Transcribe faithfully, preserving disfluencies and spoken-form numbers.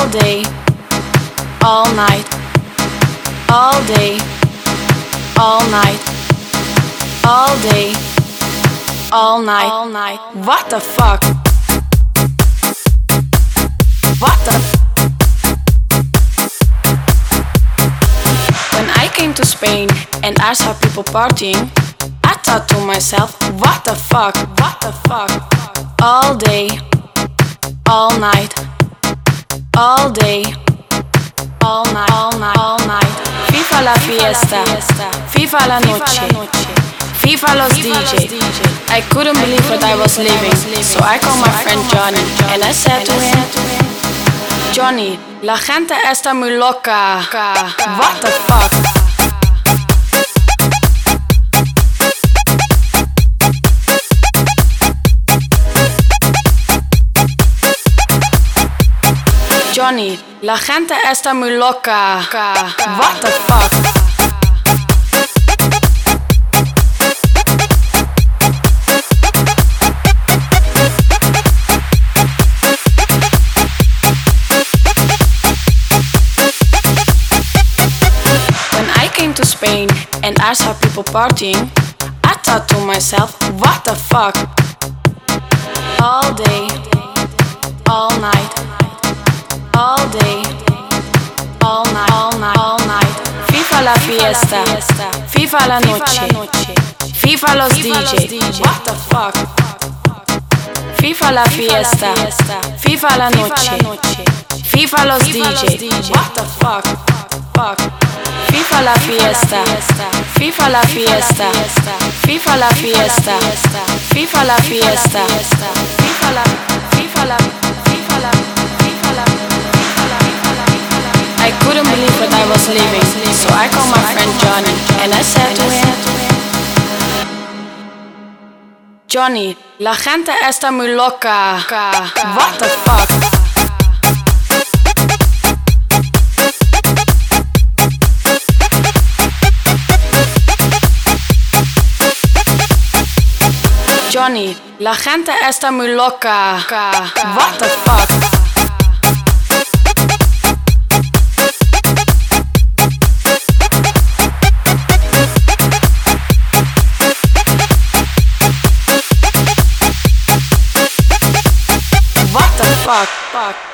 all day, all night, all day, all night, all day, all night, all night. What the fuck? What the f- When I came to Spain and I saw people partying, I thought to myself, what the fuck? What the fuck? All day, all night, all day, all night, all night, all night. FIFA la fiesta, FIFA la noche, FIFA los D J. I couldn't believe what I was living, so I called my friend Johnny and I said to him, Johnny, la gente está muy loca. What the fuck? Johnny, la gente está muy loca. What the fuck? When I came to Spain and I saw people partying, I thought to myself, what the fuck? All day, all night, all day, all night, all night, all night. FIFA la fiesta, FIFA la noche, FIFA los D J. What the fuck? FIFA la fiesta, FIFA la noche, FIFA los D J. What the fuck? Fuck. FIFA la fiesta, FIFA la fiesta, FIFA la fiesta, FIFA la fiesta, FIFA la, FIFA la, FIFA la, FIFA la. I couldn't believe what I was living, so I called my friend Johnny and I said to him, Johnny, la gente está muy loca. What the fuck? Johnny, la gente está muy loca. What the fuck? What the fuck? Fuck.